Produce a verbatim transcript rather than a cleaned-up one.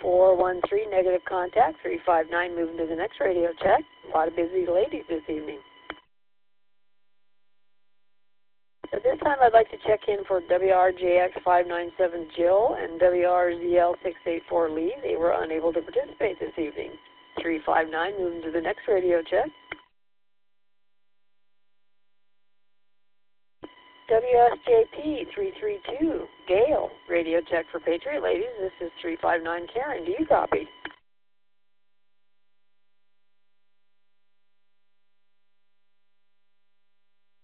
four one three, negative contact. three five nine, moving to the next radio check. A lot of busy ladies this evening. At this time, I'd like to check in for W R J X five nine seven Jill and W R Z L six eight four Lee. They were unable to participate this evening. three five nine, moving to the next radio check. W S J P three three two, Gail, radio check for Patriot ladies. This is three five nine Karen. Do you copy?